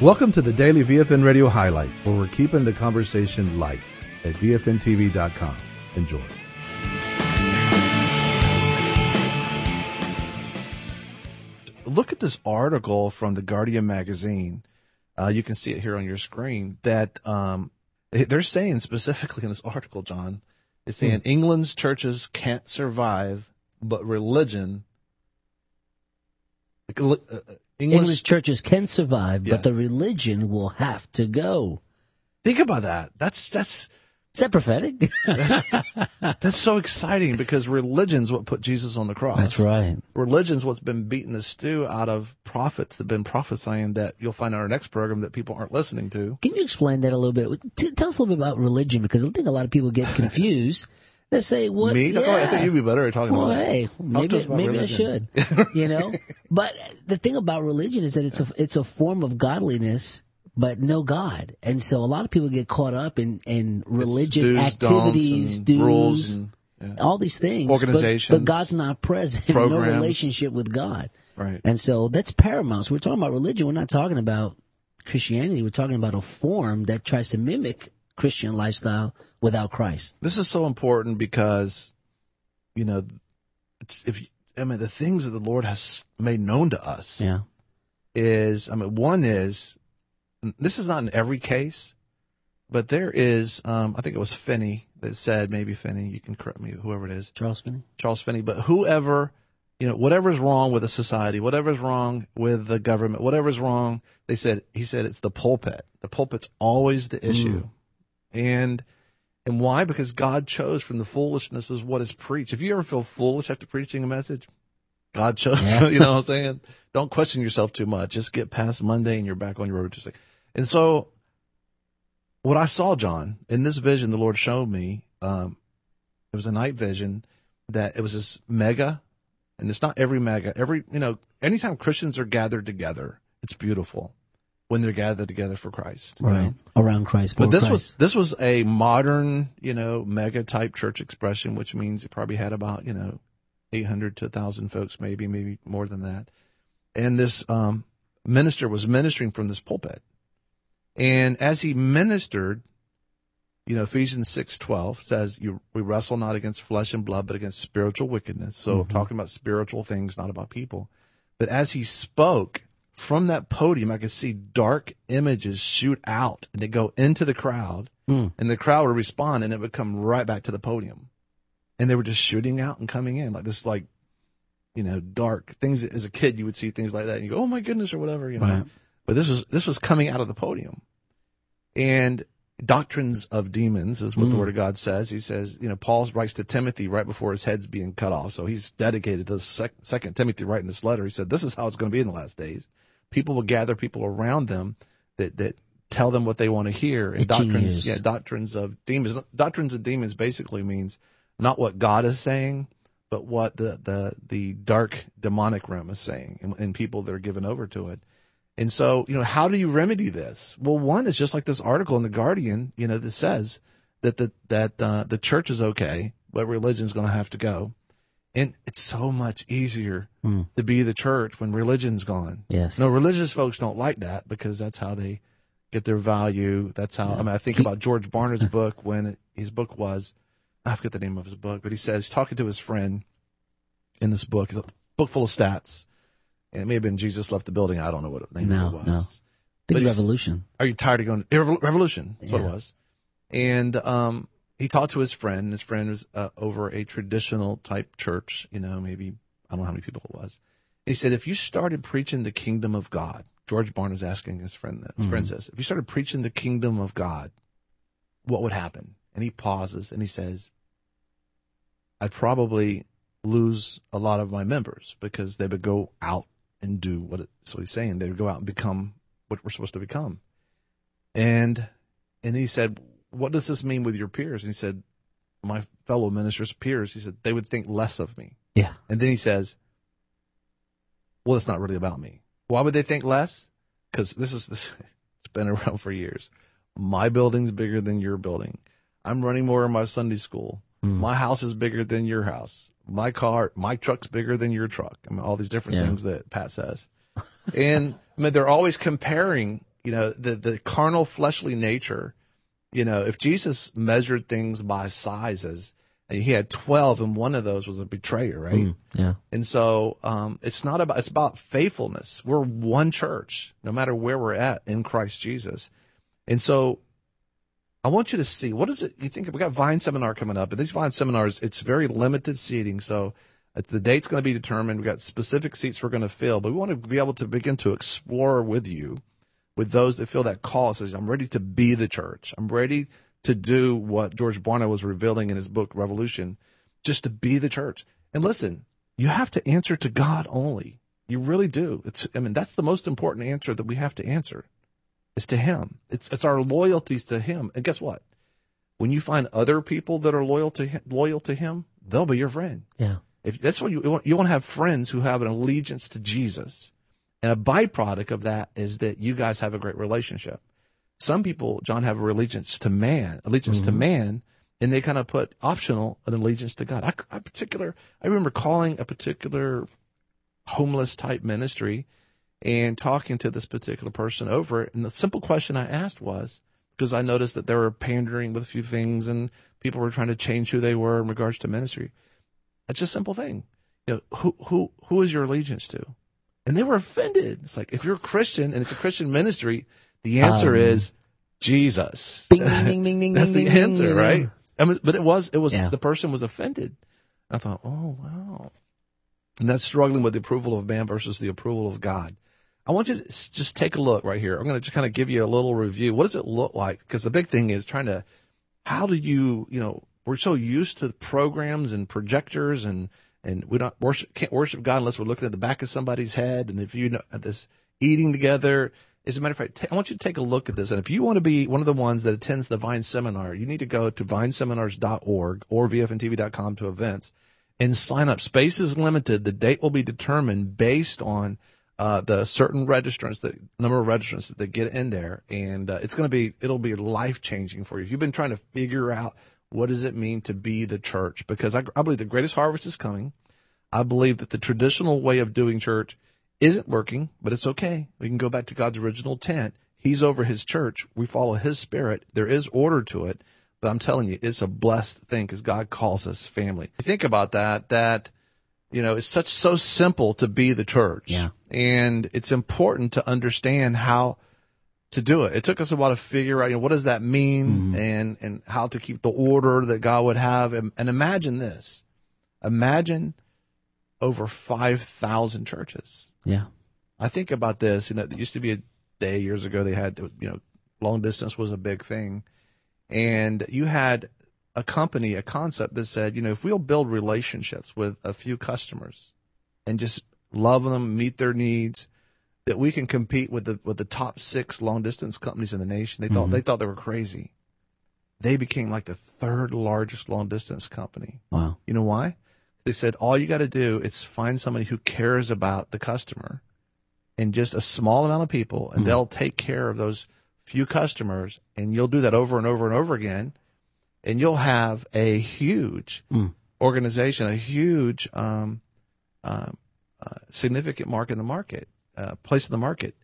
Welcome to the Daily VFN Radio Highlights, where we're keeping the conversation light at VFNTV.com. Enjoy. Look at this article from The Guardian magazine. You can see it here on your screen, that they're saying specifically in this article, John, it's saying England's churches can't survive, but religion... English churches can survive, but the religion will have to go. Think about that. Is that prophetic? that's so exciting, because religion's what put Jesus on the cross. That's right. Religion's what's been beating the stew out of prophets that have been prophesying that you'll find in our next program that people aren't listening to. Can you explain that a little bit? Tell us a little bit about religion, because I think a lot of people get confused. They say, "What?" Me? Yeah. I think you'd be better at talking about it. Hey, maybe I should. But the thing about religion is that it's a form of godliness, but no God. And so a lot of people get caught up in religious activities, rules, and, all these things. Organizations. But God's not present. No relationship with God. Right. And so that's paramount. So we're talking about religion. We're not talking about Christianity. We're talking about a form that tries to mimic Christian lifestyle without Christ. This is so important because, the things that the Lord has made known to us one is, this is not in every case, but there is, I think it was Finney that said, maybe Finney, you can correct me, whoever it is. Charles Finney, but whoever's whatever's wrong with a society, whatever's wrong with the government, whatever's wrong, he said it's the pulpit. The pulpit's always the issue. And why? Because God chose from the foolishness of what is preached. If you ever feel foolish after preaching a message, God chose. Yeah. You know what I'm saying? Don't question yourself too much. Just get past Monday and you're back on your road to say. And so what I saw, John, in this vision the Lord showed me, it was a night vision, that it was this mega, and it's not every mega, anytime Christians are gathered together, it's beautiful. When they're gathered together for Christ, right? Around Christ. But this was a modern, mega type church expression, which means it probably had about 800 to 1,000 folks, maybe more than that. And this minister was ministering from this pulpit, and as he ministered, Ephesians 6:12 says, "We wrestle not against flesh and blood, but against spiritual wickedness." So talking about spiritual things, not about people. But as he spoke, from that podium, I could see dark images shoot out, and they go into the crowd, and the crowd would respond, and it would come right back to the podium. And they were just shooting out and coming in like this, dark things. As a kid, you would see things like that, and you go, "Oh my goodness," or whatever, Right. But this was coming out of the podium. And doctrines of demons is what the Word of God says. He says, Paul writes to Timothy right before his head's being cut off. So he's dedicated to second Timothy writing this letter. He said, this is how it's going to be in the last days. People will gather people around them that tell them what they want to hear. And doctrines of demons. Doctrines of demons basically means not what God is saying, but what the dark demonic realm is saying, and people that are given over to it. And so, how do you remedy this? Well, one is just like this article in The Guardian, that says that the church is okay, but religion's going to have to go. And it's so much easier to be the church when religion's gone. Yes. No, religious folks don't like that, because that's how they get their value. That's how, I think about George Barna's book, when his book was, I forget the name of his book, but he says, talking to his friend in this book, it's a book full of stats. And it may have been Jesus Left the Building. I don't know what the name of it was. No. I think it's Revolution. Are you tired of going? Revolution. That's what it was. And he talked to his friend. And his friend was over a traditional type church. Maybe, I don't know how many people it was. And he said, if you started preaching the kingdom of God, George Barna is asking his friend that. His friend says, if you started preaching the kingdom of God, what would happen? And he pauses and he says, I'd probably lose a lot of my members, because they would go out and do so he's saying they would go out and become what we're supposed to become. And he said, what does this mean with your peers? And he said, my fellow ministers' peers, he said, they would think less of me. Yeah. And then he says, well, it's not really about me. Why would they think less? Because it's been around for years. My building's bigger than your building. I'm running more in my Sunday school. My house is bigger than your house. My truck's bigger than your truck. All these different things that Pat says. And they're always comparing, the carnal fleshly nature, if Jesus measured things by sizes, and he had 12 and one of those was a betrayer, right? Yeah. And so, it's about faithfulness. We're one church, no matter where we're at in Christ Jesus. And so I want you to see, what is it you think? We got Vine Seminar coming up, and these Vine Seminars, it's very limited seating. So the date's going to be determined. We've got specific seats we're going to fill, but we want to be able to begin to explore with you, with those that feel that call, says, I'm ready to be the church. I'm ready to do what George Barna was revealing in his book, Revolution, just to be the church. And listen, you have to answer to God only. You really do. That's the most important answer that we have to answer, is to him. It's our loyalties to him. And guess what? When you find other people that are loyal to him, they'll be your friend. Yeah. If that's what you want to have friends who have an allegiance to Jesus. And a byproduct of that is that you guys have a great relationship. Some people, John, have an allegiance to man, and they kind of put optional an allegiance to God. I remember calling a particular homeless type ministry and talking to this particular person over it. And the simple question I asked was, because I noticed that they were pandering with a few things and people were trying to change who they were in regards to ministry. It's a simple thing. Who is your allegiance to? And they were offended. It's like, if you're a Christian and it's a Christian ministry, the answer is Jesus. Bing, bing, bing, bing, That's bing, the bing, answer, bing, right? But it was Yeah. the person was offended. I thought, oh, wow. And that's struggling with the approval of man versus the approval of God. I want you to just take a look right here. I'm going to just kind of give you a little review. What does it look like? Because the big thing is how do you, we're so used to programs and projectors and we can't worship God unless we're looking at the back of somebody's head. And if this eating together, as a matter of fact, I want you to take a look at this. And if you want to be one of the ones that attends the Vine Seminar, you need to go to vineseminars.org or vfntv.com to events and sign up. Space is limited. The date will be determined based on the certain registrants, the number of registrants that get in there. And it'll be life changing for you. If you've been trying to figure out what does it mean to be the church, because I believe the greatest harvest is coming. I believe that the traditional way of doing church isn't working, but it's okay. We can go back to God's original intent. He's over his church. We follow his spirit. There is order to it, but I'm telling you, it's a blessed thing because God calls us family. You think about that, it's so simple to be the church. Yeah. And it's important to understand how to do it. It took us a while to figure out, what does that mean and how to keep the order that God would have. And imagine this. Imagine over 5,000 churches. Yeah. I think about this, there used to be a day years ago they had, long distance was a big thing. And you had a concept that said, if we'll build relationships with a few customers and just love them, meet their needs, that we can compete with the top 6 long distance companies in the nation. They thought they were crazy. They became like the 3rd largest long distance company. Wow. You know why? They said, all you got to do is find somebody who cares about the customer and just a small amount of people, and they'll take care of those few customers, and you'll do that over and over and over again, and you'll have a huge organization, a huge significant market in the market, place in the market.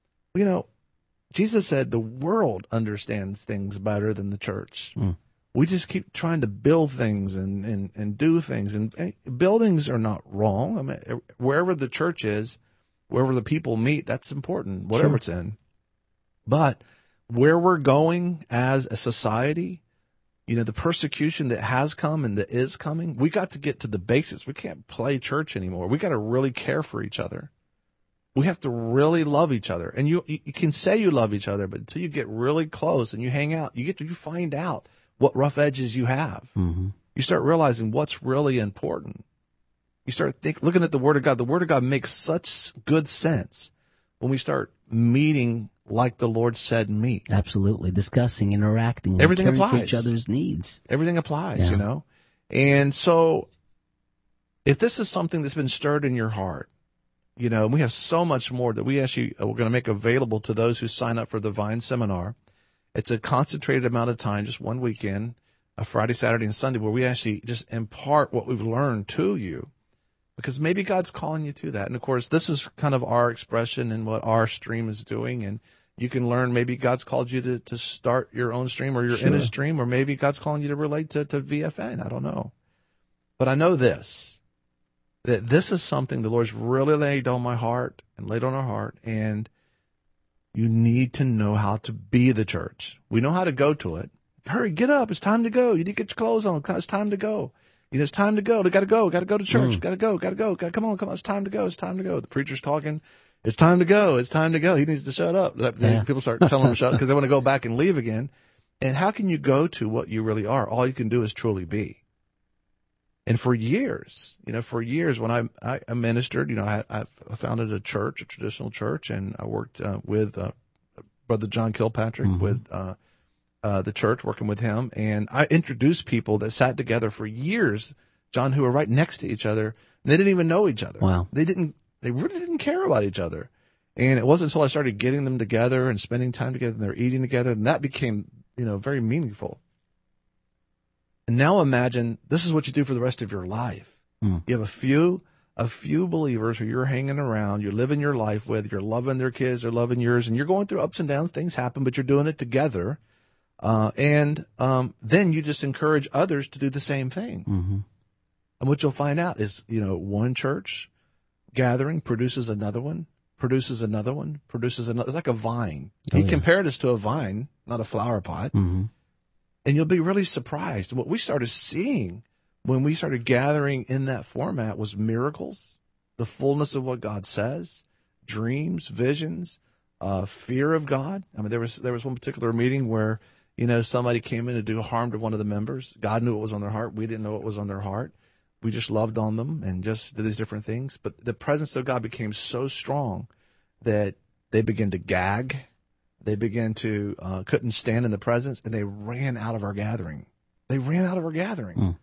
Jesus said the world understands things better than the church. We just keep trying to build things and do things. And buildings are not wrong. I mean, wherever the church is, wherever the people meet, that's important, whatever it's in. But where we're going as a society, the persecution that has come and that is coming, we got to get to the basics. We can't play church anymore. We got to really care for each other. We have to really love each other. And you can say you love each other, but until you get really close and you hang out, you find out what rough edges you have. You start realizing what's really important. You start looking at the Word of God. The Word of God makes such good sense when we start meeting like the Lord said meet. Absolutely. Discussing, interacting, everything caring applies for each other's needs. Everything applies, And so if this is something that's been stirred in your heart, we have so much more that we're going to make available to those who sign up for the Vine Seminar. It's a concentrated amount of time, just one weekend, a Friday, Saturday, and Sunday, where we actually just impart what we've learned to you, because maybe God's calling you to that. And of course, this is kind of our expression and what our stream is doing. And You can learn, maybe God's called you to start your own stream, or you're Sure. in a stream, or maybe God's calling you to relate to VFN. I don't know. But I know this, that this is something the Lord's really laid on my heart and laid on our heart, and you need to know how to be the church. We know how to go to it. Hurry, get up. It's time to go. You need to get your clothes on. It's time to go. It's time to go. They got to go. Got to go to church. Got to go. Come on. It's time to go. It's time to go. The preacher's talking. It's time to go. It's time to go. He needs to shut up. Yeah. People start telling him to shut up because they want to go back and leave again. And how can you go to what you really are? All you can do is truly be. And for years, when I ministered, I founded a church, a traditional church, and I worked with Brother John Kilpatrick with the church, working with him. And I introduced people that sat together for years, John, who were right next to each other. And they didn't even know each other. Wow. They really didn't care about each other. And it wasn't until I started getting them together and spending time together and they're eating together, and that became, very meaningful. And now imagine this is what you do for the rest of your life. You have a few believers who you're hanging around, you're living your life with, you're loving their kids, they're loving yours, and you're going through ups and downs. Things happen, but you're doing it together. And then you just encourage others to do the same thing. Mm-hmm. And what you'll find out is, one church gathering produces another one, produces another one, produces another. It's like a vine. He compared us to a vine, not a flower pot. Mm-hmm. And you'll be really surprised. What we started seeing when we started gathering in that format was miracles, the fullness of what God says, dreams, visions, fear of God. I mean, there was one particular meeting where, somebody came in to do harm to one of the members. God knew what was on their heart. We didn't know what was on their heart. We just loved on them and just did these different things. But the presence of God became so strong that they began to gag. They began to couldn't stand in the presence, and they ran out of our gathering. And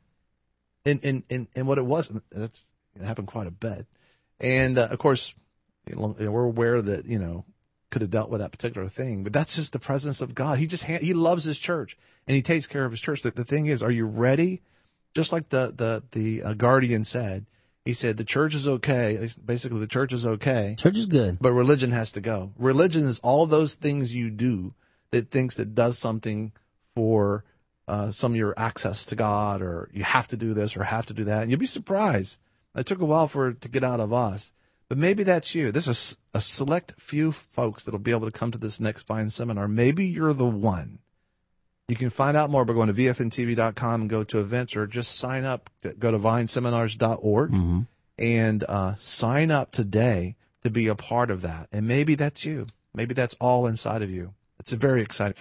what it was, it happened quite a bit. And of course, we're aware that could have dealt with that particular thing, but that's just the presence of God. He loves his church and he takes care of his church. The thing is, are you ready? Just like the Guardian said, he said the church is okay. Basically, the church is okay. Church is good, but religion has to go. Religion is all those things you do that does something for some of your access to God, or you have to do this or have to do that. And you'll be surprised. It took a while for it to get out of us. But maybe that's you. This is a select few folks that will be able to come to this next Vine seminar. Maybe you're the one. You can find out more by going to vfntv.com and go to events, or just sign up. Go to vineseminars.org and sign up today to be a part of that. And maybe that's you. Maybe that's all inside of you. It's very exciting.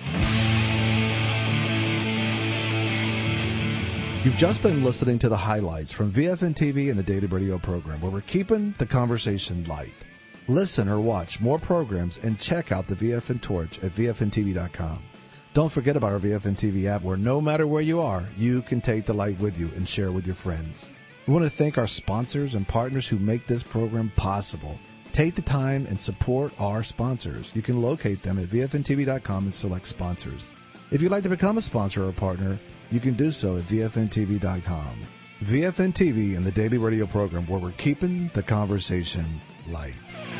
You've just been listening to the highlights from VFN TV and the Daily Radio program, where we're keeping the conversation light. Listen or watch more programs and check out the VFN Torch at vfntv.com. Don't forget about our VFN TV app, where no matter where you are, you can take the light with you and share with your friends. We want to thank our sponsors and partners who make this program possible. Take the time and support our sponsors. You can locate them at vfntv.com and select sponsors. If you'd like to become a sponsor or partner, you can do so at vfntv.com. VFN TV and the Daily Radio program, where we're keeping the conversation light.